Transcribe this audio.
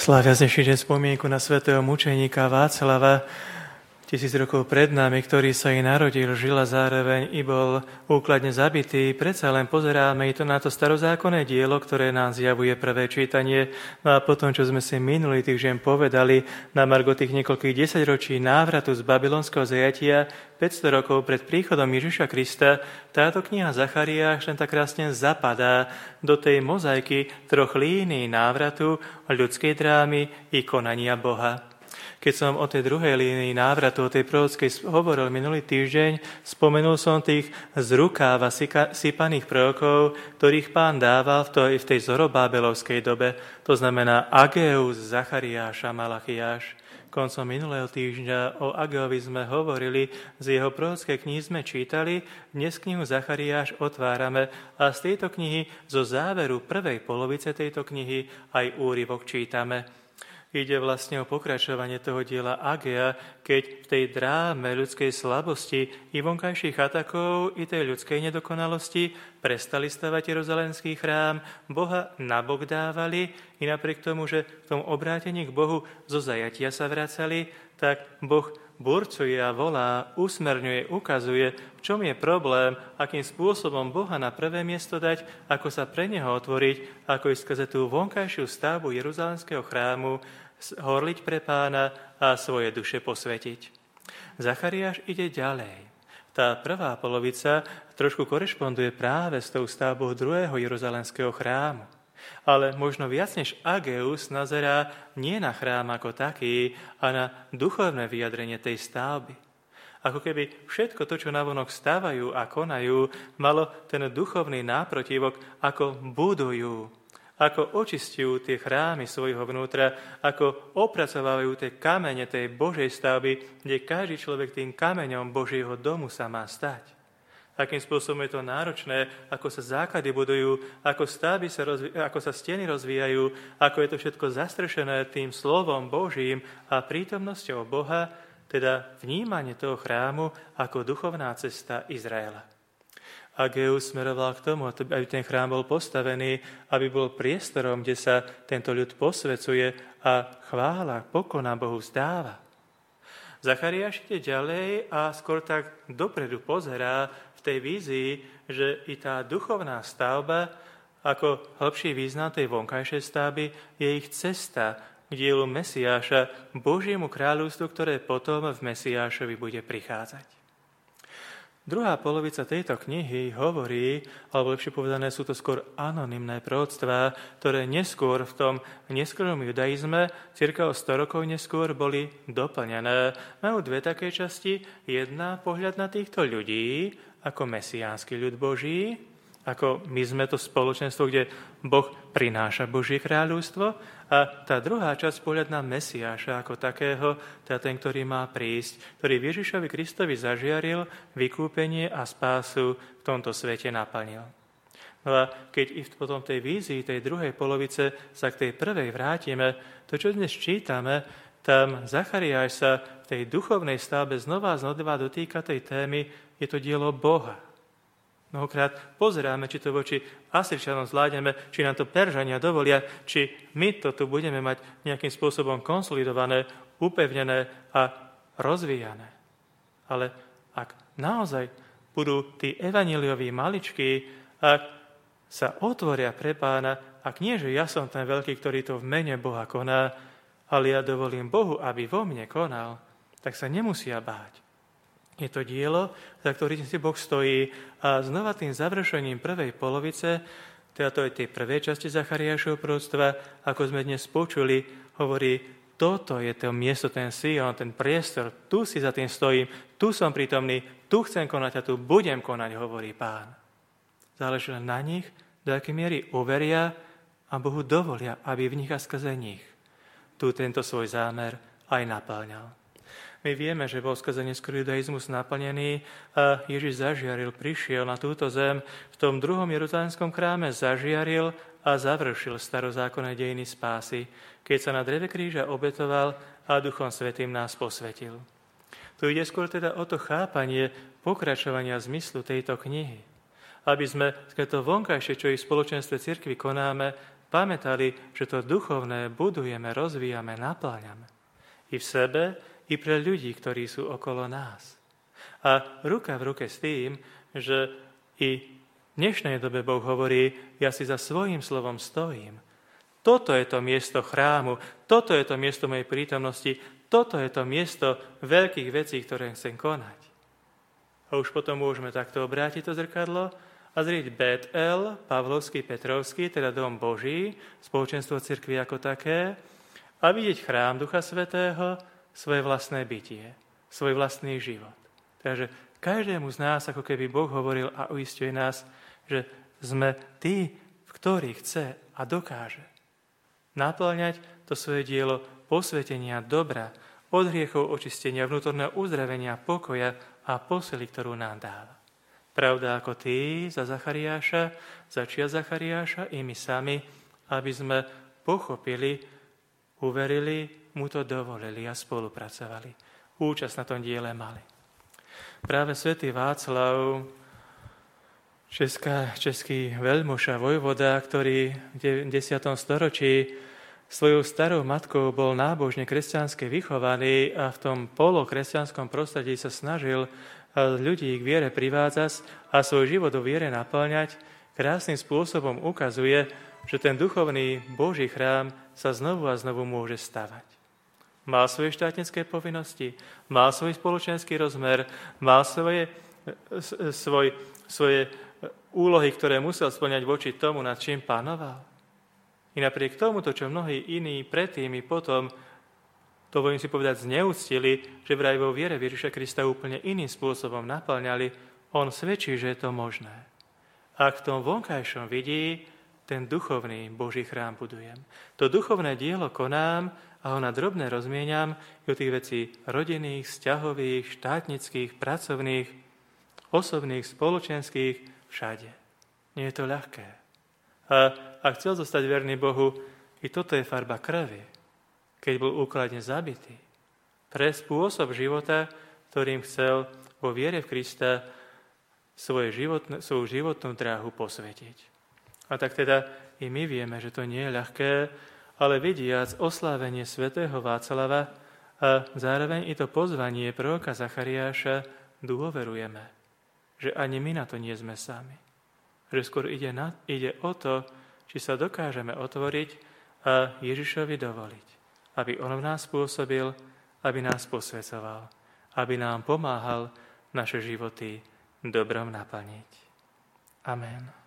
Sláviaznejší deň spomienku na svätého mučeníka Václava, 1000 rokov pred nami, ktorý sa i narodil, žil a zároveň i bol úkladne zabitý. Predsa len pozeráme i to na to starozákonné dielo, ktoré nám zjavuje prvé čítanie. No a potom, čo sme si minulý týždeň povedali na margo tých niekoľkých desaťročí návratu z babylonského zajatia 500 rokov pred príchodom Ježiša Krista, táto kniha Zachariáš len tak krásne zapadá do tej mozaiky troch línií návratu, ľudskej drámy i konania Boha. Keď som o tej druhej línii návratu, o tej prorockej hovoril minulý týždeň, spomenul som tých z rukáva sypaných prorokov, ktorých Pán dával v tej zorobábelovskej dobe. To znamená Ageus, Zachariáš a Malachiáš. Koncom minulého týždňa o Ageovi sme hovorili, z jeho prorockej knihy sme čítali, dnes knihu Zachariáš otvárame a z tejto knihy, zo záveru prvej polovice tejto knihy, aj úryvok čítame. Ide vlastne o pokračovanie toho diela Agea, keď v tej dráme ľudskej slabosti i vonkajších atakov, i tej ľudskej nedokonalosti prestali stavať Jeruzalémský chrám, Boha nabok dávali i napriek tomu, že v tom obrátení k Bohu zo zajatia sa vracali, tak Boh burcuje a volá, usmerňuje, ukazuje, v čom je problém, akým spôsobom Boha na prvé miesto dať, ako sa pre Neho otvoriť, ako ísť skrze tú vonkajšiu stavbu Jeruzalémskeho chrámu, horliť pre Pána a svoje duše posvetiť. Zachariáš ide ďalej. Tá prvá polovica trošku korešponduje práve s tou stavbou druhého Jeruzalémskeho chrámu. Ale možno viac než Ageus nazerá nie na chrám ako taký, a na duchovné vyjadrenie tej stavby. Ako keby všetko to, čo navonok stávajú a konajú, malo ten duchovný náprotivok, ako budujú, ako očistujú tie chrámy svojho vnútra, ako opracovávajú tie kamene tej Božej stavby, kde každý človek tým kameňom Božieho domu sa má stať. Akým spôsobom je to náročné, ako sa základy budujú, ako stavby ako sa steny rozvíjajú, ako je to všetko zastrešené tým slovom Božím a prítomnosťou Boha, teda vnímanie toho chrámu ako duchovná cesta Izraela. Ageus smeroval k tomu, aby ten chrám bol postavený, aby bol priestorom, kde sa tento ľud posvecuje a chvála, pokona Bohu vzdáva. Zachariáš ide ďalej a skôr tak dopredu pozerá v tej vízii, že i tá duchovná stavba, ako hlbší význam tej vonkajšej stavby, je ich cesta k dielu Mesiáša, Božiemu kráľovstvu, ktoré potom v Mesiášovi bude prichádzať. Druhá polovica tejto knihy hovorí, alebo lepšie povedané, sú to skôr anonymné proroctvá, ktoré neskôr v tom neskorom judaizme, cirka o 100 rokov neskôr, boli doplnené. Majú dve také časti. Jedna, pohľad na týchto ľudí ako mesiánsky ľud Boží, ako my sme to spoločenstvo, kde Boh prináša Božie kráľovstvo, a tá druhá časť, pohľad na Mesiáša ako takého, teda ten, ktorý má prísť, ktorý Ježišovi Kristovi zažiaril, vykúpenie a spásu v tomto svete naplnil. No a keď i potom tej vízii, tej druhej polovice sa k tej prvej vrátime, to, čo dnes čítame, tam Zachariáš sa v tej duchovnej stavbe znova dotýka tej témy, je to dielo Boha. Mnohokrát pozeráme, či to voči Asyrčanom zvládneme, či nám to Peržania dovolia, či my to tu budeme mať nejakým spôsobom konsolidované, upevnené a rozvíjané. Ale ak naozaj budú tí evanjelioví maličky, ak sa otvoria pre Pána, ak nie, že ja som ten veľký, ktorý to v mene Boha koná, ale ja dovolím Bohu, aby vo mne konal, tak sa nemusia báť. Je to dielo, za ktorým si Boh stojí, a znova tým završením prvej polovice, teda to je tej prvej časti Zachariášovho proroctva, ako sme dnes počuli, hovorí, toto je to miesto, ten Sion, ten priestor, tu si za tým stojím, tu som prítomný, tu chcem konať a tu budem konať, hovorí Pán. Záleží len na nich, do akej miery uveria a Bohu dovolia, aby v nich a skrze nich tu tento svoj zámer aj naplňal. My vieme, že bol skrze neskorý judaizmus naplnený a Ježiš zažiaril, prišiel na túto zem, v tom druhom Jeruzalémskom chráme zažiaril a završil starozákonné dejiny spásy, keď sa na dreve kríža obetoval a Duchom Svätým nás posvetil. Tu ide skôr teda o to chápanie pokračovania zmyslu tejto knihy. Aby sme to vonkajšie, čo i v spoločenstve cirkvi konáme, pamätali, že to duchovné budujeme, rozvíjame, napláňame. I v sebe, i pre ľudí, ktorí sú okolo nás. A ruka v ruke s tým, že i v dnešnej dobe Boh hovorí, ja si za svojím slovom stojím. Toto je to miesto chrámu, toto je to miesto mojej prítomnosti, toto je to miesto veľkých vecí, ktoré chcem konať. A už potom môžeme takto obrátiť to zrkadlo a zrieť Bet-El, Pavlovský, Petrovský, teda dom Boží, spoločenstvo cirkvi ako také, a vidieť chrám Ducha Svätého, svoje vlastné bytie, svoj vlastný život. Takže každému z nás, ako keby Boh hovoril a uisťuje nás, že sme tí, v ktorých chce a dokáže naplňať to svoje dielo posvetenia dobra, od hriechov očistenia, vnútorného uzdravenia, pokoja a posily, ktorú nám dáva. Pravda ako tí za Zachariáša, za čias Zachariáša i my sami, aby sme pochopili, uverili, mu to dovolili a spolupracovali. Účasť na tom diele mali. Práve svätý Václav, český veľmož a vojvoda, ktorý v 10. storočí svojou starou matkou bol nábožne kresťansky vychovaný a v tom polokresťanskom prostredí sa snažil ľudí k viere privádzať a svoj život o viere naplňať, krásnym spôsobom ukazuje, že ten duchovný Boží chrám sa znovu a znovu môže stavať. Mal svoje štátnické povinnosti, mal svoj spoločenský rozmer, mal svoje úlohy, ktoré musel spĺňať voči tomu, nad čím panoval. I napriek tomu, čo mnohí iní predtým i potom, to budem si povedať, zneúctili, že vraj vo viere Ježiša Krista úplne iným spôsobom naplňali, on svedčí, že je to možné. Ak v tom vonkajšom vidí, ten duchovný Boží chrám budujem. To duchovné dielo konám a ho na drobné rozmieniam o tých vecí rodinných, vzťahových, štátnických, pracovných, osobných, spoločenských, všade. Nie je to ľahké. A ak chcel zostať verný Bohu, i toto je farba krvi, keď bol úkladne zabitý. Pre spôsob života, ktorým chcel vo viere v Krista svoju životnú dráhu posvetiť. A tak teda i my vieme, že to nie je ľahké, ale vidiac oslávenie svätého Václava a zároveň i to pozvanie proroka Zachariáša dôverujeme, že ani my na to nie sme sami. Že skôr ide o to, či sa dokážeme otvoriť a Ježišovi dovoliť, aby on v nás pôsobil, aby nás posväcoval, aby nám pomáhal naše životy dobrom naplniť. Amen.